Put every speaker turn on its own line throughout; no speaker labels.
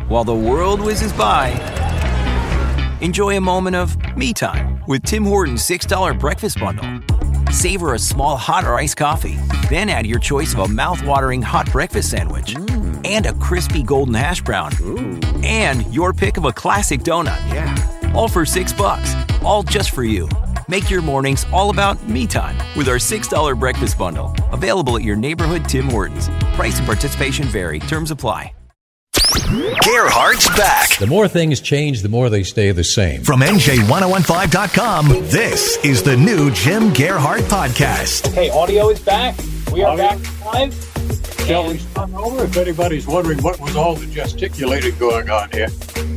while the world whizzes by, enjoy a moment of me time with Tim Hortons $6 breakfast bundle. Savor a small hot or iced coffee, then add your choice of a mouth-watering hot breakfast sandwich and a crispy golden hash brown.
Ooh.
And your pick of a classic donut.
Yeah.
All for $6, all just for you. Make your mornings all about me time with our $6 breakfast bundle. Available at your neighborhood Tim Hortons. Price and participation vary. Terms apply.
Gerhardt's back.
The more things change, the more they stay the same.
From NJ1015.com, this is the new Jim Gerhardt Podcast.
Okay, audio is back. We are back live.
Shall we start over if anybody's wondering what was all the gesticulating going on here?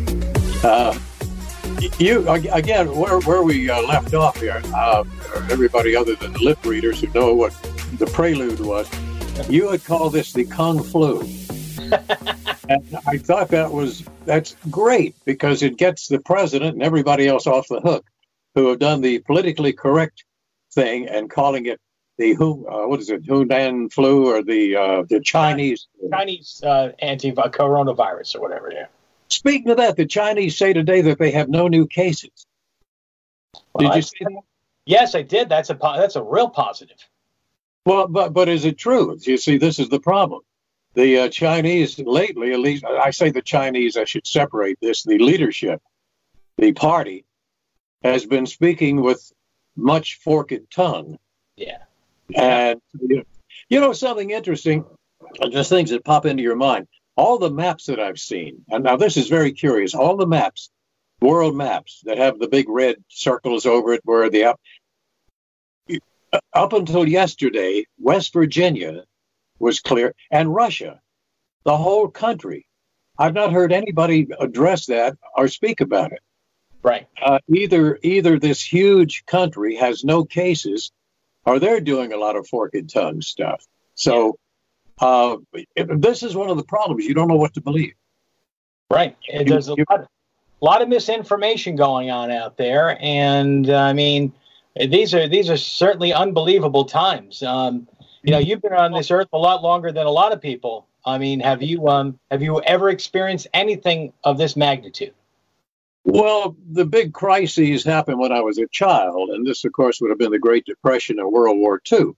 You again, where we left off here, everybody other than the lip readers who know what the prelude was, you had called this the Kung Flu. And I thought that's great because it gets the president and everybody else off the hook who have done the politically correct thing and calling it the Hunan flu or the Chinese
anti-coronavirus or whatever. Yeah.
Speaking of that, the Chinese say today that they have no new cases. Did you see that?
Yes, I did. That's a real positive.
Well, but is it true? You see, this is the problem. The Chinese lately, at least I say the Chinese, I should separate this. The leadership, the party, has been speaking with much forked tongue.
Yeah.
And, you know, something interesting, just things that pop into your mind. All the maps that I've seen, and now this is very curious, all the maps, world maps that have the big red circles over it where up until yesterday, West Virginia was clear, and Russia, the whole country. I've not heard anybody address that or speak about it.
Right.
Either this huge country has no cases, or they're doing a lot of forked tongue stuff. So this is one of the problems. You don't know what to believe.
Right. And there's a lot of misinformation going on out there, and I mean, these are certainly unbelievable times. You've been on this earth a lot longer than a lot of people. I mean, have you ever experienced anything of this magnitude?
Well, the big crises happened when I was a child, and this, of course, would have been the Great Depression and World War II.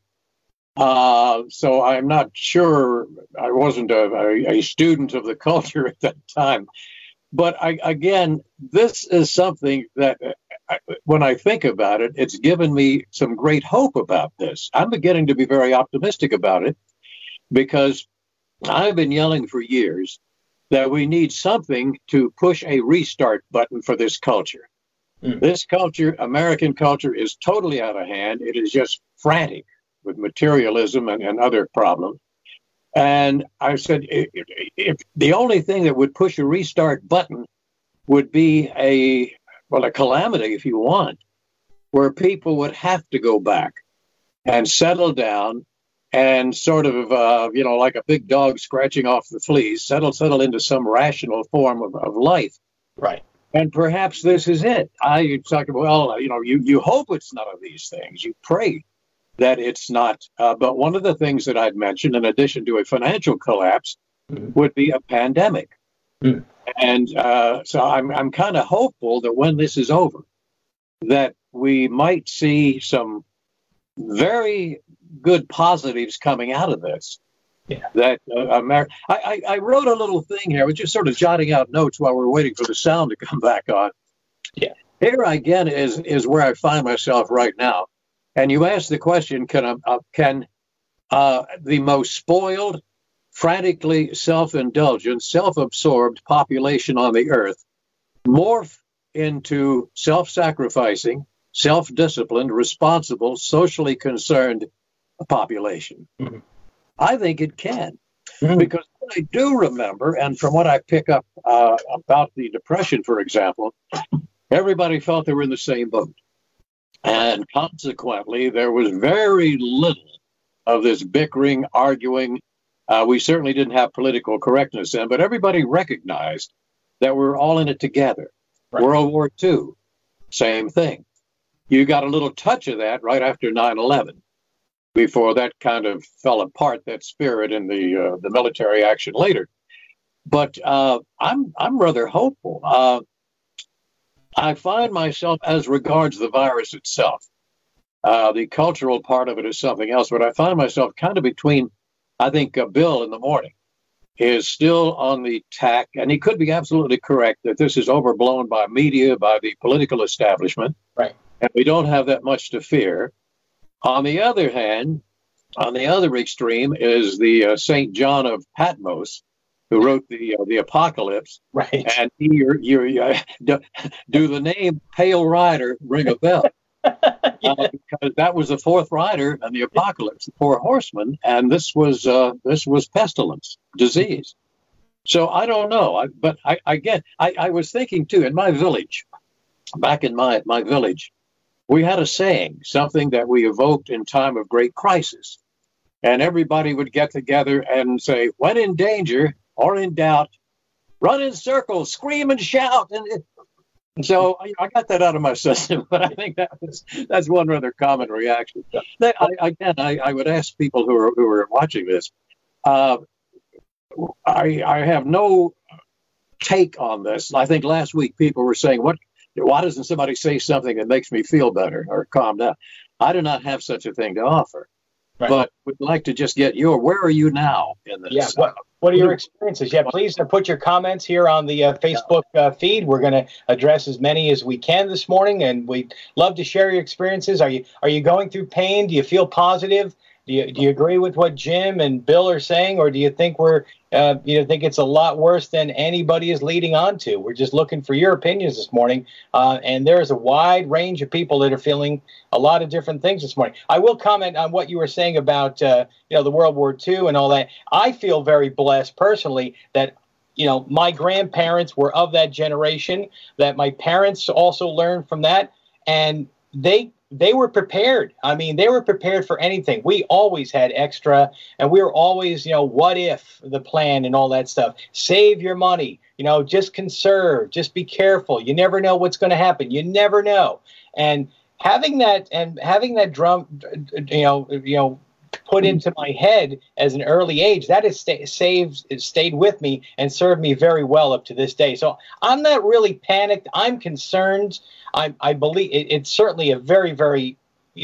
So I'm not sure. I wasn't a student of the culture at that time. But again, this is something that when I think about it, it's given me some great hope about this. I'm beginning to be very optimistic about it because I've been yelling for years that we need something to push a restart button for this culture. This culture, American culture, is totally out of hand. It is just frantic with materialism and other problems. And I said, if the only thing that would push a restart button would be a calamity, if you want, where people would have to go back and settle down and sort of, like a big dog scratching off the fleas, settle into some rational form of life.
Right.
And perhaps this is it. You talk about, you hope it's none of these things. You pray that it's not. But one of the things that I'd mentioned, in addition to a financial collapse, would be a pandemic. And so I'm kind of hopeful that when this is over, that we might see some very good positives coming out of this.
Yeah.
That I wrote a little thing here. I was just sort of jotting out notes while we were waiting for the sound to come back on.
Yeah.
Here again is where I find myself right now. And you asked the question, can the most spoiled, frantically self-indulgent, self-absorbed population on the earth morph into self-sacrificing, self-disciplined, responsible, socially concerned population? I think it can. Because what I do remember, and from what I pick up about the Depression, for example, everybody felt they were in the same boat. And consequently, there was very little of this bickering, arguing. We certainly didn't have political correctness then, but everybody recognized that we're all in it together. Right. World War II, same thing. You got a little touch of that right after 9/11. Before that kind of fell apart, that spirit in the military action later. But I'm rather hopeful. I find myself, as regards the virus itself, the cultural part of it is something else, but I find myself kind of between, I think, Bill in the morning is still on the tack, and he could be absolutely correct that this is overblown by media, by the political establishment,
right?
And we don't have that much to fear. On the other hand, on the other extreme is the St. John of Patmos, who wrote the Apocalypse,
right?
And do the name Pale Rider ring a bell? Because that was the fourth rider in the Apocalypse, the four horsemen, and this was pestilence, disease. So I don't know, but I was thinking too, in my village, back in my village, we had a saying, something that we evoked in time of great crisis, and everybody would get together and say, when in danger or in doubt, run in circles, scream and shout. And so I got that out of my system, but I think that's one rather common reaction. I would ask people who are watching this. I have no take on this. I think last week people were saying, why doesn't somebody say something that makes me feel better or calm down? I do not have such a thing to offer. Right. But would like to just get where are you now in this?
Yeah, what are your experiences? Yeah, please put your comments here on the Facebook feed. We're going to address as many as we can this morning, and we'd love to share your experiences. Are you going through pain? Do you feel positive? Do you agree with what Jim and Bill are saying, or do you think think it's a lot worse than anybody is leading on to? We're just looking for your opinions this morning, and there is a wide range of people that are feeling a lot of different things this morning. I will comment on what you were saying about the World War II and all that. I feel very blessed personally that my grandparents were of that generation, that my parents also learned from that, and they were prepared. I mean, they were prepared for anything. We always had extra, and we were always, what if the plan and all that stuff. Save your money, just conserve, just be careful. You never know what's going to happen. You never know. And having that drum, put into my head as an early age, that has stayed with me and served me very well up to this day. So I'm not really panicked. I'm concerned. I believe it's certainly a very, very,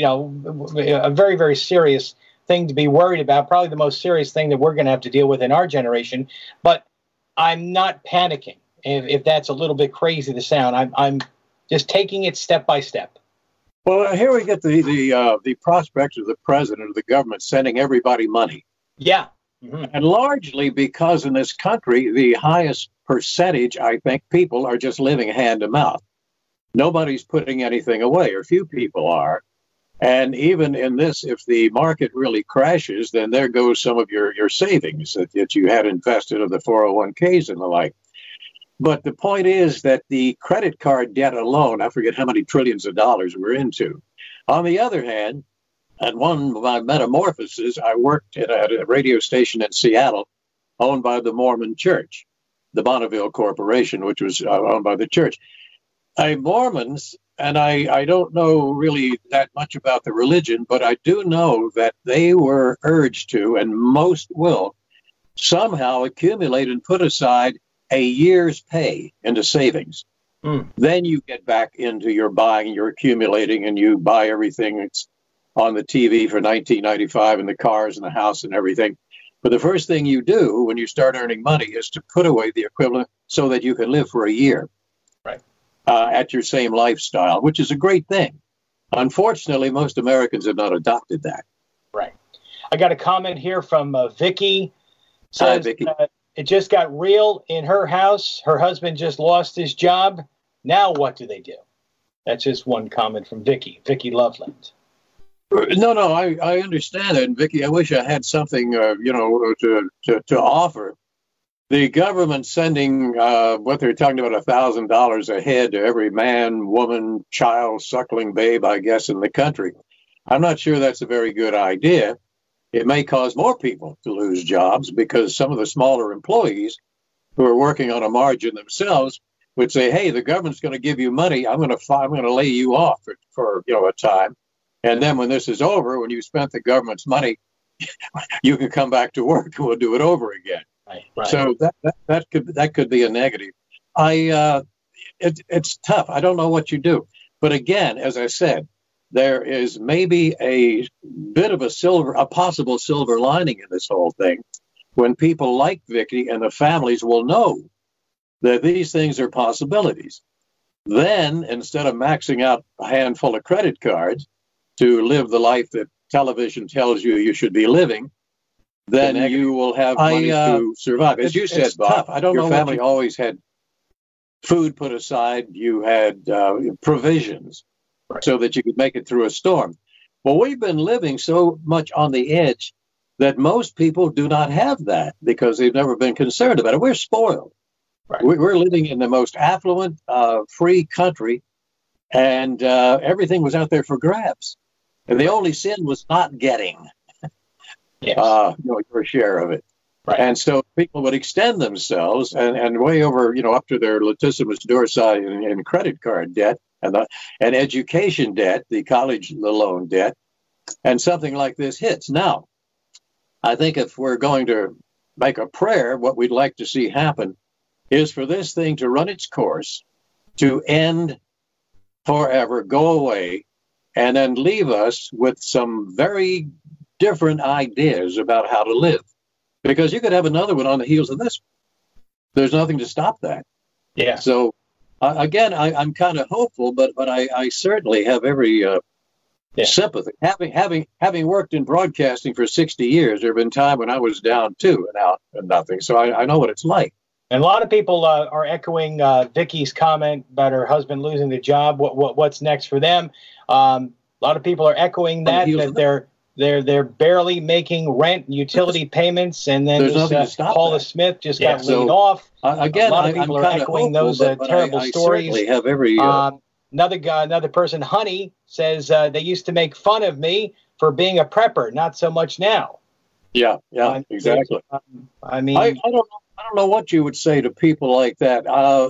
a very, very serious thing to be worried about. Probably the most serious thing that we're going to have to deal with in our generation. But I'm not panicking. If that's a little bit crazy to sound, I'm just taking it step by step.
Well, here we get the prospect of the president of the government sending everybody money.
Yeah. Mm-hmm.
And largely because in this country, the highest percentage, I think, people are just living hand to mouth. Nobody's putting anything away, or few people are. And even in this, if the market really crashes, then there goes some of your savings that you had invested of the 401ks and the like. But the point is that the credit card debt alone, I forget how many trillions of dollars we're into. On the other hand, at one of my metamorphoses, I worked at a radio station in Seattle owned by the Mormon Church, the Bonneville Corporation, which was owned by the church. Mormons, and I don't know really that much about the religion, but I do know that they were urged to, and most will, somehow accumulate and put aside a year's pay into savings. Then you get back into your buying, you're accumulating, and you buy everything that's on the TV for $19.95 and the cars and the house and everything. But the first thing you do when you start earning money is to put away the equivalent so that you can live for a year.
Right.
At your same lifestyle, which is a great thing. Unfortunately, most Americans have not adopted that.
Right. I got a comment here from Vicky.
Hi, Vicky.
It just got real in her house. Her husband just lost his job. Now what do they do? That's just one comment from Vicky Loveland.
No, I understand it. And Vicky, I wish I had something, to offer. The government sending what they're talking about, $1,000 a head to every man, woman, child, suckling babe, I guess, in the country. I'm not sure that's a very good idea. It may cause more people to lose jobs because some of the smaller employees who are working on a margin themselves would say, hey, the government's going to give you money. I'm going to lay you off for a time. And then when this is over, when you spent the government's money, you can come back to work and we'll do it over again.
Right.
So that could be a negative. It's tough. I don't know what you do. But again, as I said, there is maybe a bit of a possible silver lining in this whole thing, when people like Vicky and the families will know that these things are possibilities. Then, instead of maxing out a handful of credit cards to live the life that television tells you should be living, then you will have money to survive. As you said, Bob, I don't know, your family always had food put aside. You had provisions so that you could make it through a storm. Well, we've been living so much on the edge that most people do not have that because they've never been concerned about it. We're spoiled. Right. We're living in the most affluent, free country, and everything was out there for grabs. And the only sin was not getting your share of it. Right. And so people would extend themselves and way over, up to their latissimus dorsi in credit card debt and education debt, the college loan debt, and something like this hits. Now, I think if we're going to make a prayer, what we'd like to see happen is for this thing to run its course, to end forever, go away, and then leave us with some very different ideas about how to live. Because you could have another one on the heels of this. There's nothing to stop that. Yeah. So, again, I'm kind of hopeful, but I certainly have every sympathy. Having worked in broadcasting for 60 years, there have been times when I was down too and out and nothing. So I know what it's like.
And a lot of people are echoing Vicky's comment about her husband losing the job. What's next for them? A lot of people are echoing that they're barely making rent and utility payments, and then Paula Smith just got laid off.
Again,
a lot of people are echoing those terrible stories.
I have every
another person, Honey, says they used to make fun of me for being a prepper, not so much now.
Yeah, exactly.
I mean,
I don't know what you would say to people like that.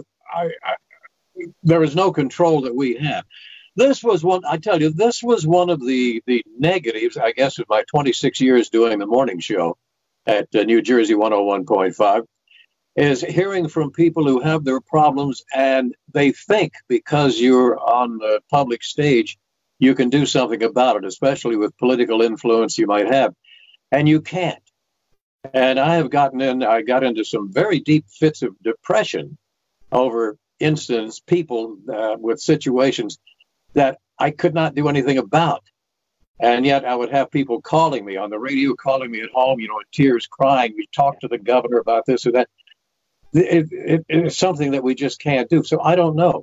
There is no control that we have. This was one of the negatives, I guess, of my 26 years doing the morning show at New Jersey 101.5, is hearing from people who have their problems and they think because you're on the public stage, you can do something about it, especially with political influence you might have, and you can't. And I got into some very deep fits of depression over instances, people with situations that I could not do anything about. And yet I would have people calling me on the radio, calling me at home, in tears, crying. We talk to the governor about this or that. It's something that we just can't do. So I don't know.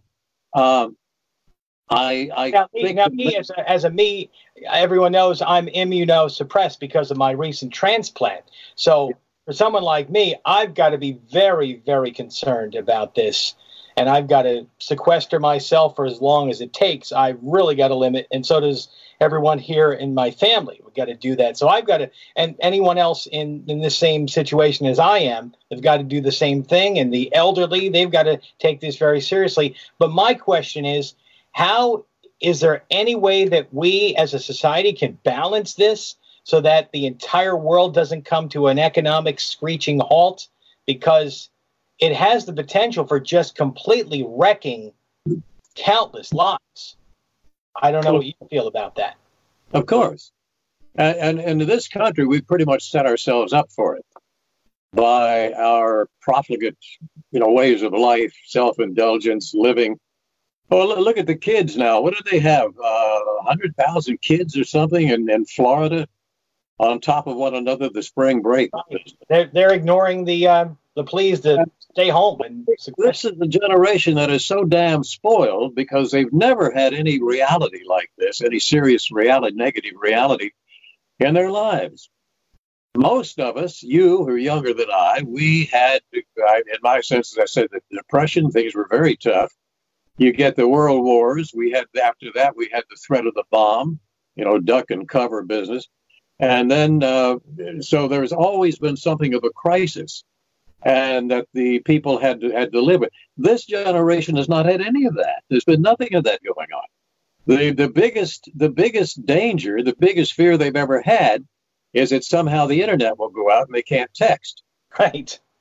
Everyone knows I'm immunosuppressed because of my recent transplant. So for someone like me, I've got to be very, very concerned about this. And I've got to sequester myself for as long as it takes. I've really got to limit. And so does everyone here in my family. We've got to do that. So I've got to, and anyone else in the same situation as I am, they've got to do the same thing. And the elderly, they've got to take this very seriously. But my question is, is there any way that we as a society can balance this so that the entire world doesn't come to an economic screeching halt? Because it has the potential for just completely wrecking countless lives. I don't know what you feel about that.
Of course. And in this country, we've pretty much set ourselves up for it by our profligate, ways of life, self-indulgence, living. Well, look at the kids now. What do they have? 100,000 kids or something in Florida on top of one another, the spring break.
They're ignoring the pleas to stay home. And
this is the generation that is so damn spoiled because they've never had any reality like this, any serious reality, negative reality in their lives. Most of us, you who are younger than we had, in my sense, as I said, the Depression, things were very tough. You get the world wars. After that, we had the threat of the bomb, duck and cover business. And then, so there's always been something of a crisis, and that the people had to live with. This generation has not had any of that. There's been nothing of that going on. The biggest danger, the biggest fear they've ever had is that somehow the internet will go out and they can't text.
Right.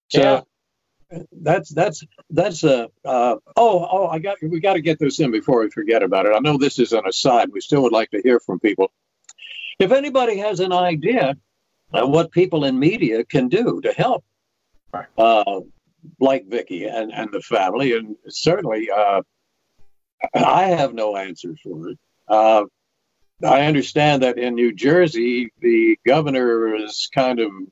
So that's we got to get this in before we forget about it. I know this is an aside. We still would like to hear from people. If anybody has an idea of what people in media can do to help, like Vicky and the family, and certainly I have no answer for it. I understand that in New Jersey, the governor is kind of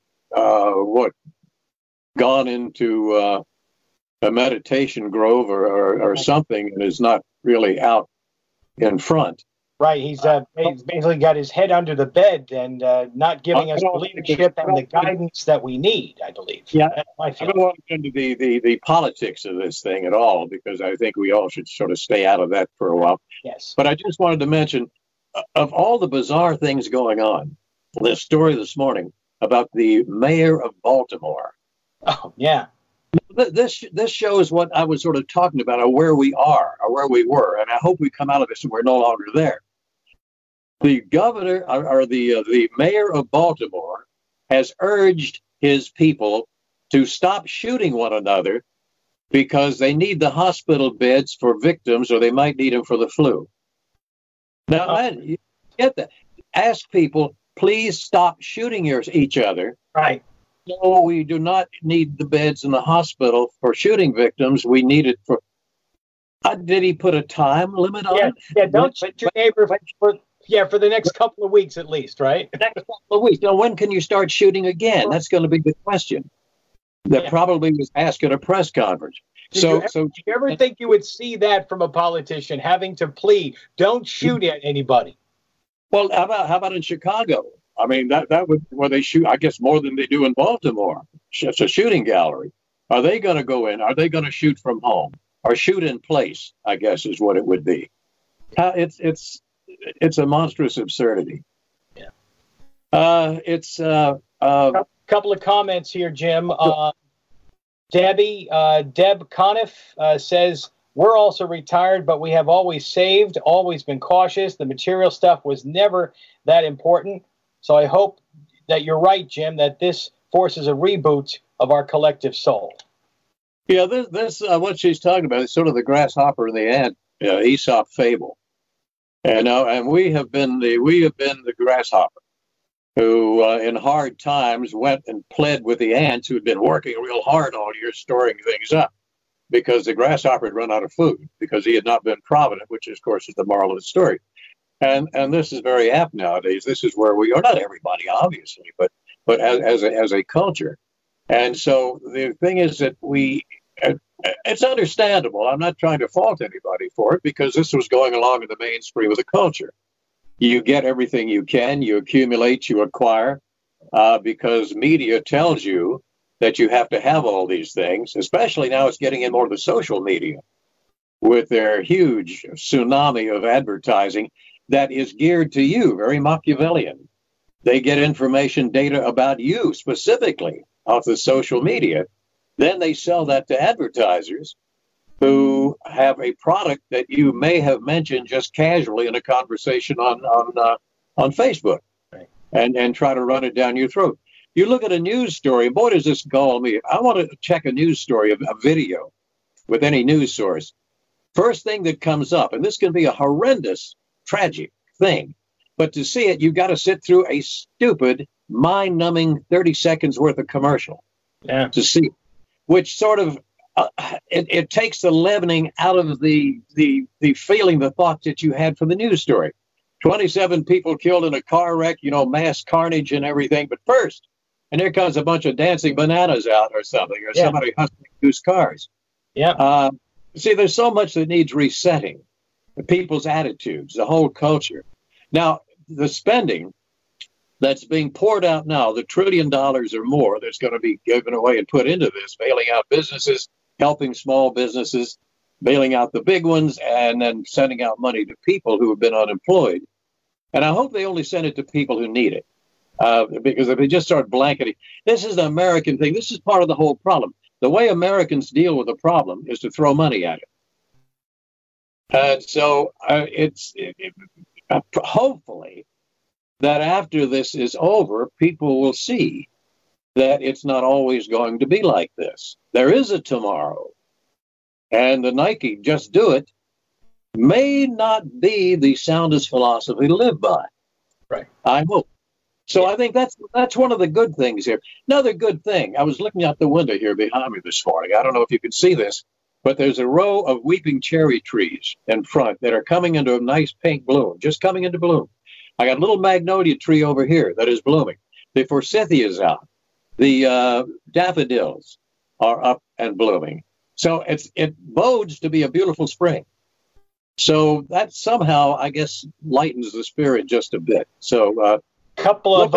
gone into a meditation grove or something, and is not really out in front.
Right. He's basically got his head under the bed and not giving us the leadership and the guidance that we need, I believe.
Yeah. I don't want to get into the politics of this thing at all, because I think we all should sort of stay out of that for a while.
Yes.
But I just wanted to mention, of all the bizarre things going on, this story this morning about the mayor of Baltimore.
Oh, yeah.
This shows what I was sort of talking about, or where we are, or where we were, and I hope we come out of this and we're no longer there. The governor, or the mayor of Baltimore, has urged his people to stop shooting one another because they need the hospital beds for victims, or they might need them for the flu. Now, you get that. Ask people, please stop shooting each other.
Right.
No, we do not need the beds in the hospital for shooting victims. We need it for. Did he put a time limit on it?
Yeah, don't shoot your neighbor for the next couple of weeks at least, right?
Next couple of weeks. Now, when can you start shooting again? That's going to be the question that probably was asked at a press conference.
Did you ever think you would see that from a politician having to plead, don't shoot at anybody?
Well, how about in Chicago? I mean, that would where they shoot, I guess, more than they do in Baltimore. It's a shooting gallery. Are they going to go in? Are they going to shoot from home or shoot in place? I guess is what it would be. It's a monstrous absurdity.
Yeah.
Couple
of comments here, Jim. Deb Conniff says, we're also retired, but we have always saved, always been cautious. The material stuff was never that important. So I hope that you're right, Jim, that this forces a reboot of our collective soul.
Yeah, this what she's talking about is sort of the grasshopper and the ant Aesop fable. And we have been the grasshopper who, in hard times, went and pled with the ants who had been working real hard all year storing things up, because the grasshopper had run out of food because he had not been provident, which, of course, is the moral of the story. And this is very apt nowadays. This is where we are, not everybody, obviously, but as a culture. And so the thing is that it's understandable. I'm not trying to fault anybody for it, because this was going along in the mainstream of the culture. You get everything you can, you accumulate, you acquire, because media tells you that you have to have all these things, especially now it's getting in more of the social media with their huge tsunami of advertising that is geared to you, very Machiavellian. They get information, data about you specifically off the social media. Then they sell that to advertisers who have a product that you may have mentioned just casually in a conversation on Facebook, and try to run it down your throat. You look at a news story, boy, does this gall me. I want to check a news story, a video with any news source. First thing that comes up, and this can be a horrendous, tragic thing, but to see it, you've got to sit through a stupid, mind-numbing 30 seconds worth of commercial to see, which sort of, it takes the leavening out of the feeling, the thought that you had from the news story. 27 people killed in a car wreck, mass carnage and everything. But first, and here comes a bunch of dancing bananas out or something, or somebody hustling used cars. Yeah. See, there's so much that needs resetting. People's attitudes, the whole culture. Now, the spending that's being poured out now, the $1 trillion or more that's going to be given away and put into this, bailing out businesses, helping small businesses, bailing out the big ones, and then sending out money to people who have been unemployed. And I hope they only send it to people who need it. Because if they just start blanketing, this is an American thing. This is part of the whole problem. The way Americans deal with a problem is to throw money at it. And so hopefully that after this is over, people will see that it's not always going to be like this. There is a tomorrow. And the Nike just do it may not be the soundest philosophy to live by.
Right.
I hope. So I think that's one of the good things here. Another good thing, I was looking out the window here behind me this morning. I don't know if you can see this, but there's a row of weeping cherry trees in front that are coming into a nice pink bloom, just coming into bloom. I got a little magnolia tree over here that is blooming. The forsythia's out. The daffodils are up and blooming. So it bodes to be a beautiful spring. So that somehow, I guess, lightens the spirit just a bit. So
a couple of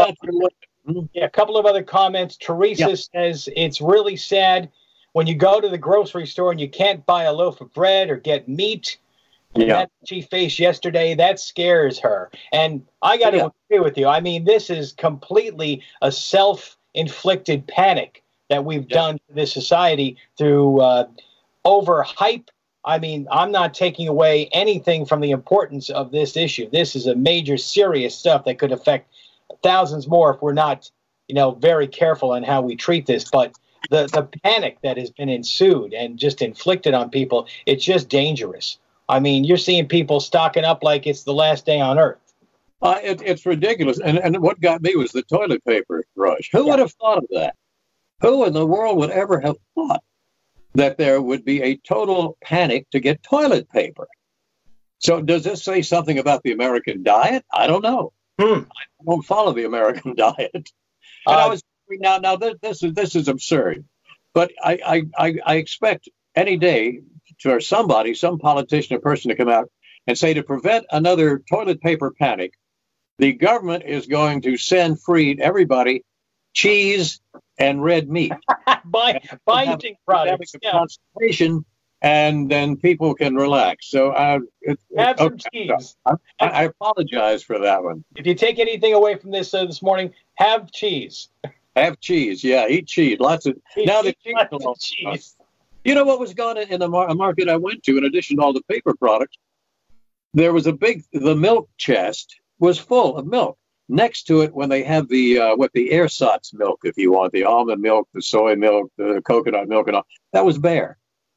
other comments. Teresa says it's really sad when you go to the grocery store and you can't buy a loaf of bread or get meat. That she faced yesterday, that scares her. And I got to agree with you. I mean, this is completely a self-inflicted panic that we've done to this society through overhype. I mean, I'm not taking away anything from the importance of this issue. This is a major, serious stuff that could affect thousands more if we're not, very careful on how we treat this. But the panic that has been ensued and just inflicted on people, it's just dangerous. I mean, you're seeing people stocking up like it's the last day on earth.
It's ridiculous. And what got me was the toilet paper rush. Who would have thought of that? Who in the world would ever have thought that there would be a total panic to get toilet paper? So does this say something about the American diet? I don't know. I don't follow the American diet. And I was now this is absurd, but I expect any day for somebody, some politician or person to come out and say to prevent another toilet paper panic, the government is going to send free to everybody cheese and red meat.
Binding products.
Constipation, and then people can relax. So
have some cheese.
I apologize for that one.
If you take anything away from this morning, have cheese.
Have cheese. Yeah, eat cheese. Lots of cheese. You know what was going on in the market I went to, in addition to all the paper products? There was the milk chest was full of milk. Next to it, when they have the ersatz milk, if you want, the almond milk, the soy milk, the coconut milk, and all, that was bare.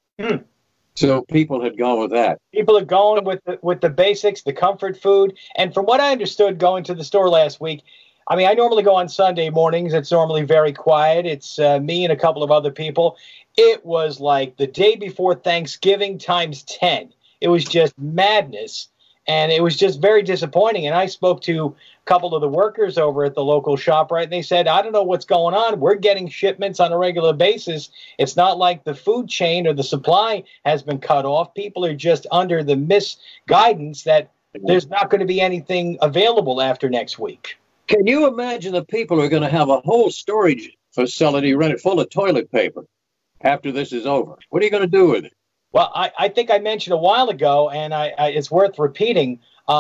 So people had gone with that.
People are going with the basics, the comfort food. And from what I understood going to the store last week, I mean, I normally go on Sunday mornings. It's normally very quiet. It's me and a couple of other people. It was like the day before Thanksgiving times 10. It was just madness. And it was just very disappointing. And I spoke to a couple of the workers over at the local ShopRite, and they said, I don't know what's going on. We're getting shipments on a regular basis. It's not like the food chain or the supply has been cut off. People are just under the misguidance that there's not going to be anything available after next week.
Can you imagine the people who are going to have a whole storage facility rented full of toilet paper after this is over? What are you going to do with it?
Well, I think I mentioned a while ago, and it's worth repeating,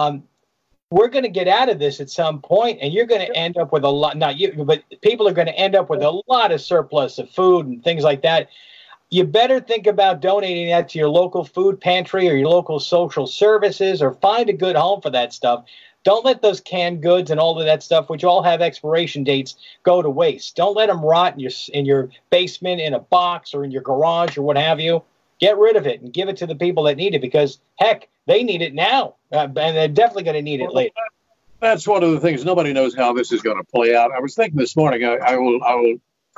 we're going to get out of this at some point, and you're going to end up with a lot, not you, but people are going to end up with a lot of surplus of food and things like that. You better think about donating that to your local food pantry or your local social services, or find a good home for that stuff. Don't let those canned goods and all of that stuff, which all have expiration dates, go to waste. Don't let them rot in your basement, in a box, or in your garage, or what have you. Get rid of it and give it to the people that need it, because, heck, they need it now, and they're definitely going to need it later.
That's one of the things. Nobody knows how this is going to play out. I was thinking this morning, I will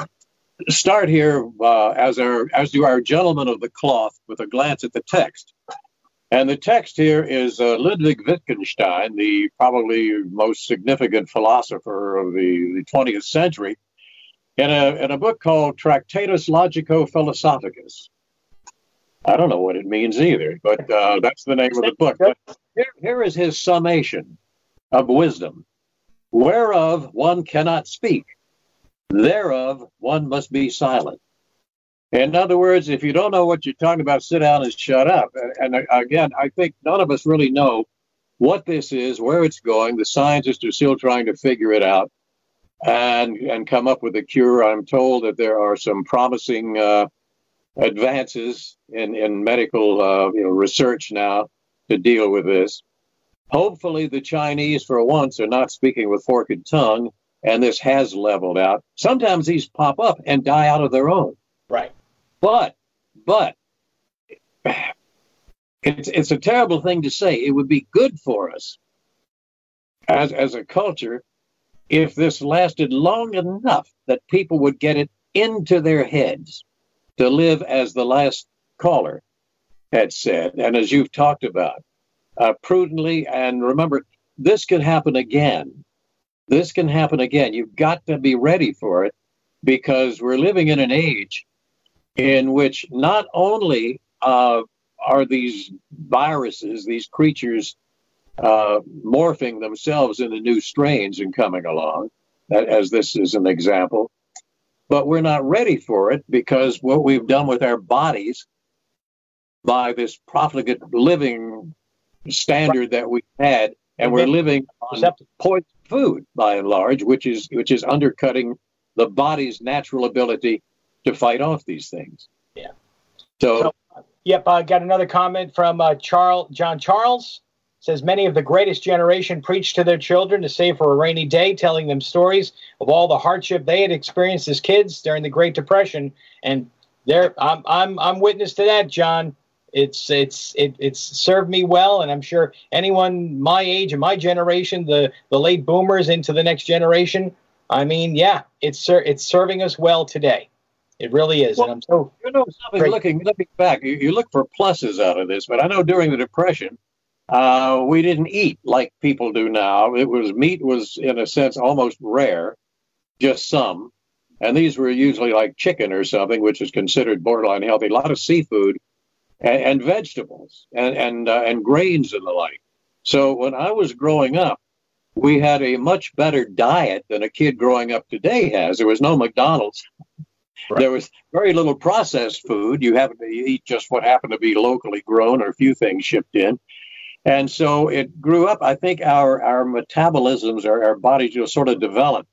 start here as do our gentleman of the cloth with a glance at the text. And the text here is Ludwig Wittgenstein, the probably most significant philosopher of the 20th century, in a book called Tractatus Logico-Philosophicus. I don't know what it means either, but that's the name of the book. But here is his summation of wisdom. Whereof one cannot speak, thereof one must be silent. In other words, if you don't know what you're talking about, sit down and shut up. And again, I think none of us really know what this is, where it's going. The scientists are still trying to figure it out and come up with a cure. I'm told that there are some promising advances in medical research now to deal with this. Hopefully the Chinese, for once, are not speaking with forked tongue and this has leveled out. Sometimes these pop up and die out of their own.
Right.
But it's a terrible thing to say. It would be good for us as a culture if this lasted long enough that people would get it into their heads to live as the last caller had said, and as you've talked about, prudently. And remember, this can happen again. This can happen again. You've got to be ready for it, because we're living in an age in which not only are these viruses, these creatures, morphing themselves into new strains and coming along, as this is an example, but we're not ready for it, because what we've done with our bodies by this profligate living standard that we had, and we're living on poison food by and large, which is undercutting the body's natural ability to fight off these things.
Yeah.
So
yep, I got another comment from John Charles. Says many of the greatest generation preached to their children to save for a rainy day, telling them stories of all the hardship they had experienced as kids during the Great Depression. And I'm witness to that, John. It's served me well, and I'm sure anyone my age and my generation, the late boomers into the next generation, I mean, yeah, it's serving us well today. It really is.
Well,
and I'm so
something looking back, you look for pluses out of this, but I know during the Depression, we didn't eat like people do now. Meat was in a sense almost rare, just some, and these were usually like chicken or something, which is considered borderline healthy. A lot of seafood and vegetables and grains and the like. So when I was growing up, we had a much better diet than a kid growing up today has. There was no McDonald's. Right. There was very little processed food. You happened to eat just what happened to be locally grown, or a few things shipped in. And so it grew up. I think our metabolisms, our bodies just sort of developed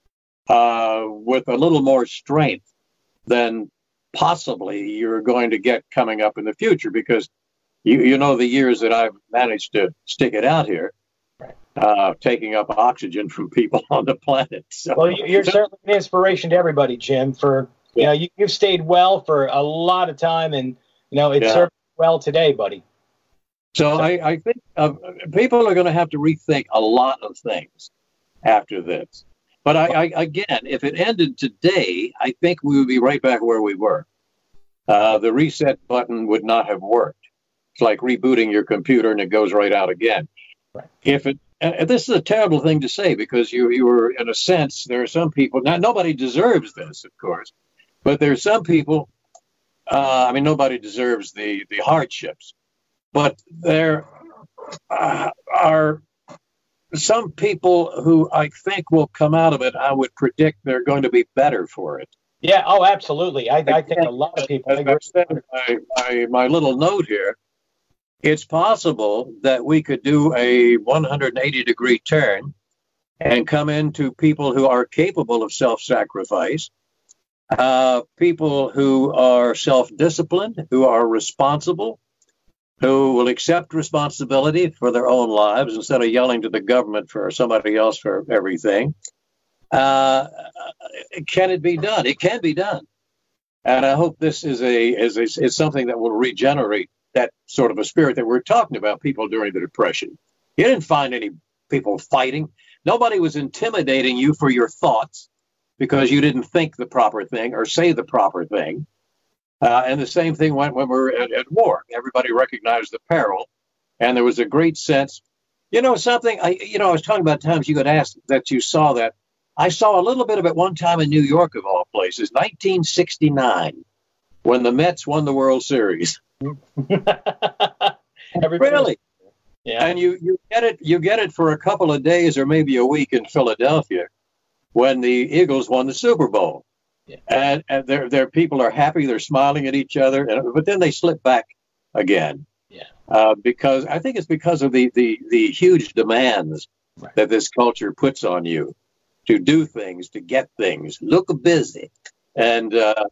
with a little more strength than possibly you're going to get coming up in the future, because you know the years that I've managed to stick it out here, taking up oxygen from people on the planet. So,
well, you're certainly an inspiration to everybody, Jim. For you've stayed well for a lot of time, and it served well today, buddy.
So I think people are going to have to rethink a lot of things after this. But again, if it ended today, I think we would be right back where we were. The reset button would not have worked. It's like rebooting your computer and it goes right out again.
Right.
This is a terrible thing to say, because you were, in a sense, there are some people, now nobody deserves this, of course, but there are some people, nobody deserves the hardships. But there are some people who I think will come out of it. I would predict they're going to be better for it.
Yeah. Oh, absolutely. I think a lot of people.
As I said, my little note here, it's possible that we could do a 180-degree turn and come into people who are capable of self-sacrifice, people who are self-disciplined, who are responsible, who will accept responsibility for their own lives instead of yelling to the government for somebody else for everything. Can it be done? It can be done. And I hope this is something that will regenerate that sort of a spirit that we're talking about, people during the Depression. You didn't find any people fighting. Nobody was intimidating you for your thoughts because you didn't think the proper thing or say the proper thing. And the same thing went when we were at war. Everybody recognized the peril, and there was a great sense. Something, I was talking about times you got asked that you saw that. I saw a little bit of it one time in New York, of all places, 1969, when the Mets won the World Series. Really?
Yeah.
And you get it for a couple of days or maybe a week in Philadelphia when the Eagles won the Super Bowl. Yeah. And their people are happy, they're smiling at each other, but then they slip back again.
Yeah.
Because I think it's because of the huge demands that this culture puts on you to do things, to get things, look busy. And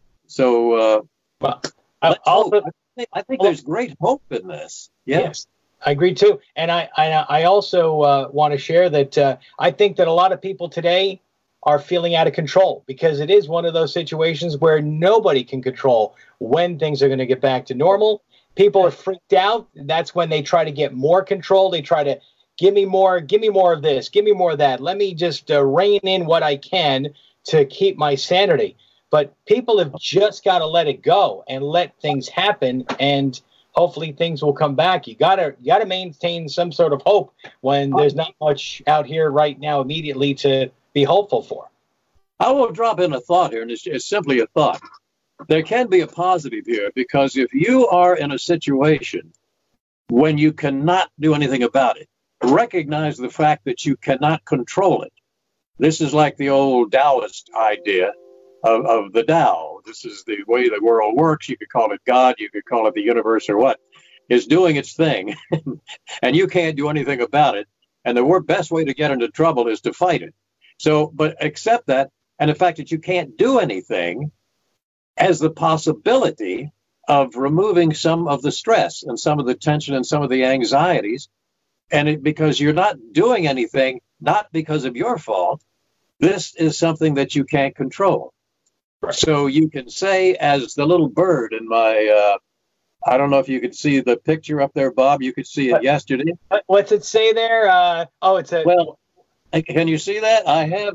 I think there's great hope in this.
Yes, I agree too. And I also want to share that I think that a lot of people today are feeling out of control, because it is one of those situations where nobody can control when things are going to get back to normal. People are freaked out. That's when they try to get more control. They try to give me more of this, give me more of that. Let me just rein in what I can to keep my sanity. But people have just got to let it go and let things happen, and hopefully things will come back. You gotta maintain some sort of hope when there's not much out here right now immediately to be hopeful for.
I will drop in a thought here, and it's simply a thought. There can be a positive here, because if you are in a situation when you cannot do anything about it, recognize the fact that you cannot control it. This is like the old Taoist idea of the Tao. This is the way the world works. You could call it God, you could call it the universe, or what, is doing its thing, and you can't do anything about it. And the best way to get into trouble is to fight it. So, but accept that, and the fact that you can't do anything as the possibility of removing some of the stress and some of the tension and some of the anxieties. And because you're not doing anything, not because of your fault, this is something that you can't control. Right. So you can say, as the little bird in my, I don't know if you could see the picture up there, Bob. You could see it yesterday.
What's it say there?
Well, can you see that? I have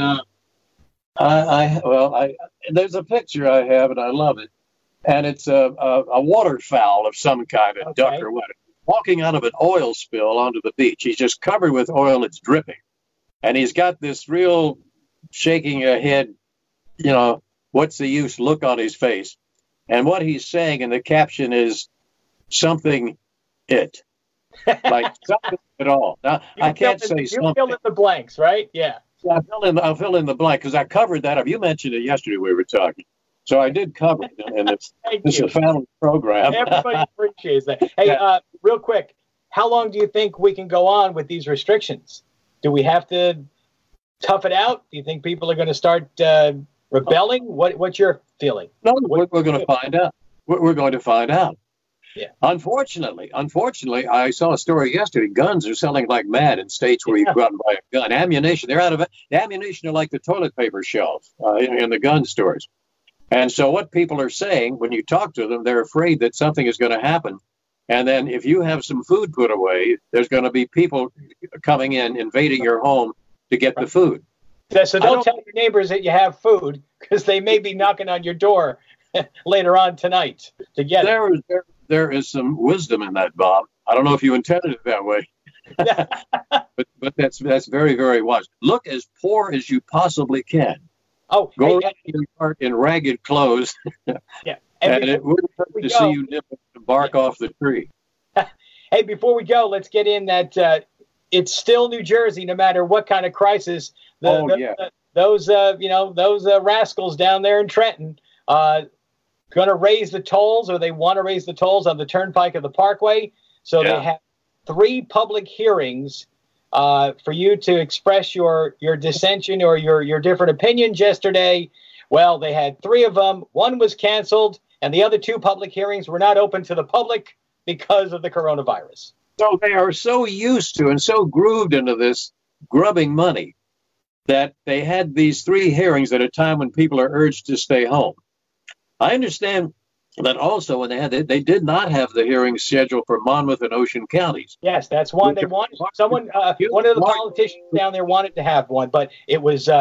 there's a picture I have, and I love it. And it's a waterfowl of some kind, a duck or what, walking out of an oil spill onto the beach. He's just covered with oil. It's dripping. And he's got this real shaking your head, what's the use look on his face. And what he's saying in the caption is something it. Like something at all. Now, I can't say something.
You fill in the blanks, right? Yeah.
I'll fill in the blank because I covered that up. You mentioned it yesterday we were talking. So I did cover it, and this is a family program.
Everybody appreciates that. Hey, real quick, how long do you think we can go on with these restrictions? Do we have to tough it out? Do you think people are going to start rebelling? What's your feeling?
No, we're going to find out. We're going to find out.
Yeah.
Unfortunately, I saw a story yesterday. Guns are selling like mad in states where you go out and buy a gun. Ammunition, they're out of it. The ammunition are like the toilet paper shelves in the gun stores. And so what people are saying, when you talk to them, they're afraid that something is going to happen. And then if you have some food put away, there's going to be people coming in, invading your home to get the food.
So don't tell your neighbors that you have food, because they may be knocking on your door later on tonight to get it.
There is some wisdom in that, Bob. I don't know if you intended it that way, but that's very, very wise. Look as poor as you possibly can.
Oh,
go around your yard in ragged clothes.
Yeah,
and it would hurt to see you nip the bark off the tree.
Hey, before we go, let's get in that it's still New Jersey, no matter what kind of crisis. Those rascals down there in Trenton going to raise the tolls, or they want to raise the tolls on the Turnpike of the Parkway. So they have 3 public hearings for you to express your dissension or your different opinions yesterday. Well, they had 3 of them. 1 was canceled, and the other 2 public hearings were not open to the public because of the coronavirus.
So they are so used to and so grooved into this grubbing money that they had these 3 hearings at a time when people are urged to stay home. I understand that also when they did not have the hearings scheduled for Monmouth and Ocean counties.
Yes, that's one they wanted. One of the politicians down there wanted to have one, but it was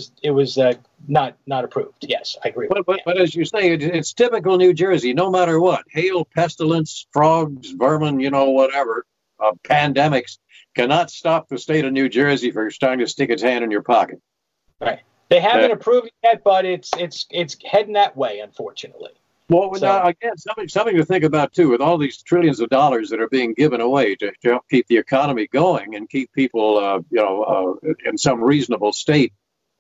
not approved. Yes, I agree.
But as you say, it's typical New Jersey. No matter what, hail, pestilence, frogs, vermin, whatever, pandemics cannot stop the state of New Jersey from trying to stick its hand in your pocket.
Right. They haven't approved it yet, but it's heading that way, unfortunately.
Well, now, again, something to think about, too, with all these trillions of dollars that are being given away to help keep the economy going and keep people, in some reasonable state.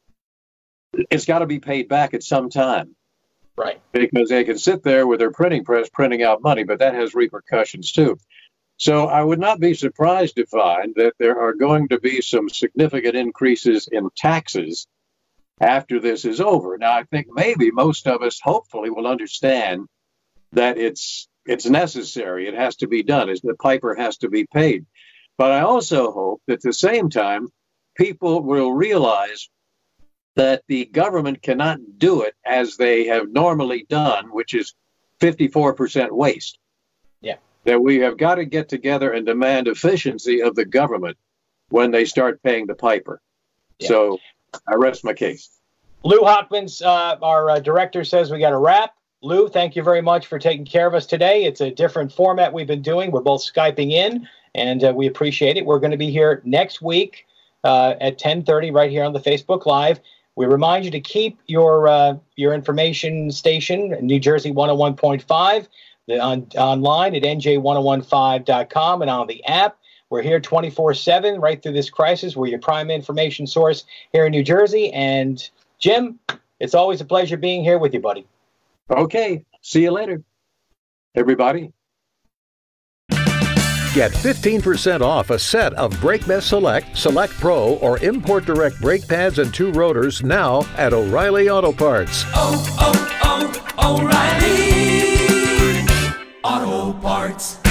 It's got to be paid back at some time.
Right.
Because they can sit there with their printing press printing out money, but that has repercussions, too. So I would not be surprised to find that there are going to be some significant increases in taxes after this is over. Now, I think maybe most of us hopefully will understand that it's necessary. It has to be done. The piper has to be paid. But I also hope that at the same time, people will realize that the government cannot do it as they have normally done, which is 54% waste.
Yeah.
That we have got to get together and demand efficiency of the government when they start paying the piper. Yeah. So I rest my case.
Lou Hockmans, our director, says we got to wrap. Lou, thank you very much for taking care of us today. It's a different format we've been doing. We're both Skyping in, and we appreciate it. We're going to be here next week at 10:30 right here on the Facebook Live. We remind you to keep your information station, New Jersey 101.5, online at nj1015.com and on the app. We're here 24/7 right through this crisis. We're your prime information source here in New Jersey. And Jim, it's always a pleasure being here with you, buddy.
Okay. See you later, everybody.
Get 15% off a set of BrakeMess Select, Select Pro, or Import Direct brake pads and 2 rotors now at O'Reilly Auto Parts.
O'Reilly Auto Parts.